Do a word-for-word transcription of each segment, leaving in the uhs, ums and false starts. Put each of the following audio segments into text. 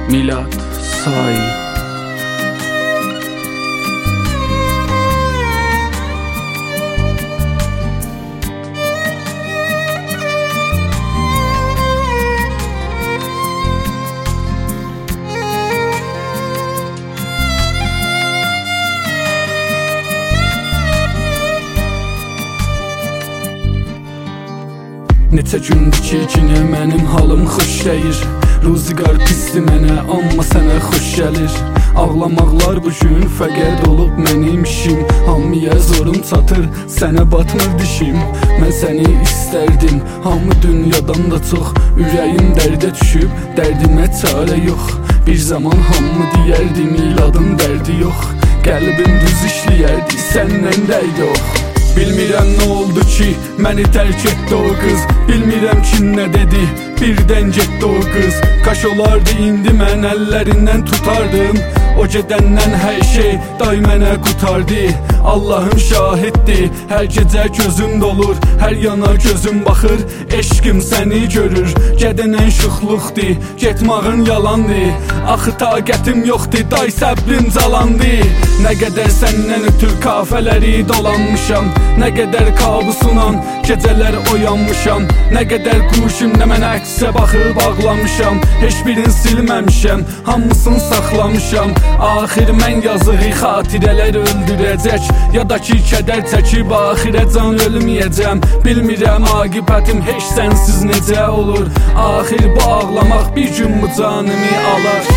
Milad Say. Neçə gündür ki, yenə mənim halım xoş deyir. Ruzigar pisdir mənə, amma sənə xoş gəlir. Ağlamaqlar bugün fəqət olub mənim işim. Hamıya zorum çatır, sənə batmır dişim. Mən səni istərdim, hamı dünyadan da çox. Ürəyim dərdə düşüb, dərdimə çarə yox. Bir zaman hamı deyərdi, miladın dərdi yox. Qəlbim düz işləyərdi, səndən dəydi ox. Bilmirəm nə oldu ki, məni tərk etdi o qız. Bilmirəm ki nə dedi, birdən getdi o qız. Kaş olardı indi mən əllərindən tutardım. O gedəndən hər şey day mənə qutardı. Allahım şahiddir, hər gecə gözüm dolur, hər yana gözüm baxır. Eşqim səni görür, gedənən şuxluqdur, getmağın yalandır. Axı taqətim yoxdur, day səbrim calandı. Nə qədər səndən ötür kafələri dolanmışam, nə qədər kabusunan gecələr oyanmışam. Nə qədər quşum nə mənə əksə baxıb ağlamışam. Heç birini silməmişəm, hamısını saxlamışam. Axir mən yazığı xatirələr öldürəcək, ya da ki kədər çəkib axirə can ölməyəcəm. Bilmirəm aqibətim heç sənsiz necə olur. Axir bu ağlamaq bir gün bu canımı alar.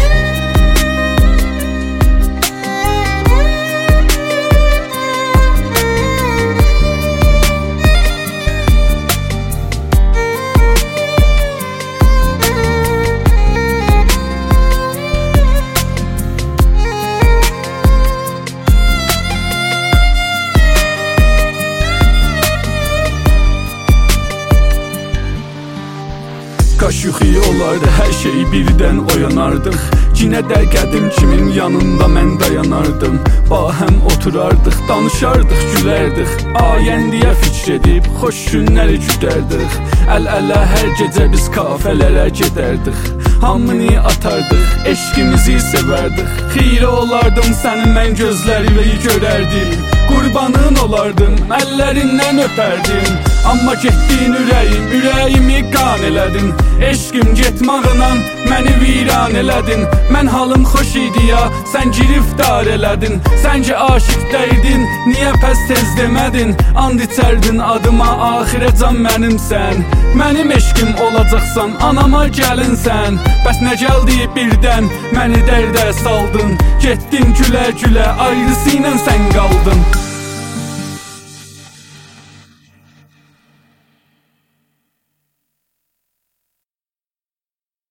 Kaş yuxuyu olardı, hər şey birdən oyanardıq. Cinə də qədim kimin yanında mən dayanardım. Bahəm oturardıq, danışardıq, gülərdik. Ayəndiyə fikr edib, xoş günləri güdərdik. Əl-ələ hər gecə biz kafələrə gedərdik. Hamını atardıq, eşqimizi sevərdik. Xirə olardım sənin mən gözlərini görərdim. Qurbanın olardım, əllərindən öpərdim. Amma getdin ürəyim, ürəyimi qan elədin. Eşqim getmağınan məni viran elədin. Mən halım xoş idi ya, sən giriftar elədin. Sən ki aşiq dəydin, niyə pəs tez demədin? And içərdin adıma, axirə can mənimsən. Mənim eşqim olacaqsan, anama gəlinsən. Bəs nə gəldi birdən, məni dərdə saldın. Getdin gülə gülə, ayrısı ilə sən qaldın.